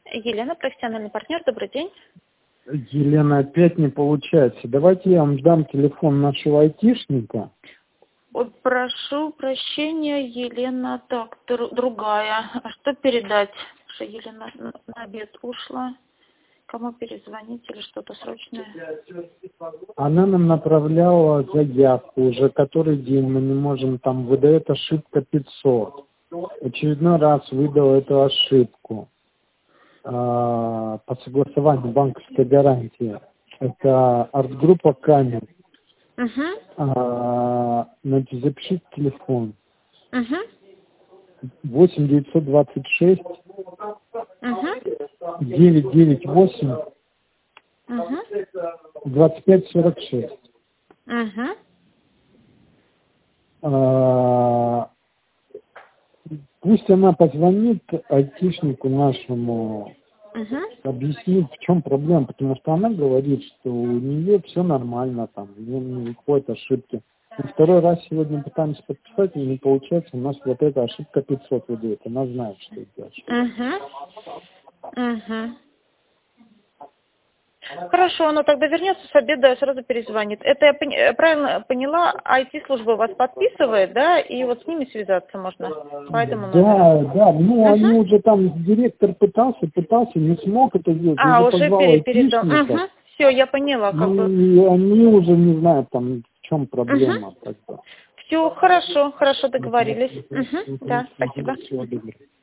Елена, профессиональный партнер. Добрый день. Елена, опять не получается. Давайте я вам дам телефон нашего айтишника. Ой, прошу прощения, Елена. Так, другая. А что передать? Что Елена на обед ушла. Кому перезвонить или что-то срочное? Она нам направляла заявку уже который день. Мы не можем, там выдает ошибка 500. Очередной раз выдала эту ошибку. По согласованию банковской гарантии. Это арт-группа Камень. Значит, запишите телефон. 8 926 998 25 46. Пусть она позвонит айтишнику нашему, объяснит, в чем проблема, потому что она говорит, что у нее все нормально, там, не выходят ошибки. И второй раз сегодня пытаемся подписать, и не получается, у нас вот эта ошибка 500 выдает, она знает, что делать. Хорошо, она тогда вернется с обеда и сразу перезвонит. Это я правильно поняла, IT-служба вас подписывает, да, и вот с ними связаться можно по этому номеру? Да, ну они уже там, директор пытался, не смог это сделать, уже передал. Все, я поняла. И они уже не знают, там, в чем проблема. Все, хорошо, договорились. Да, спасибо. Всего доброго.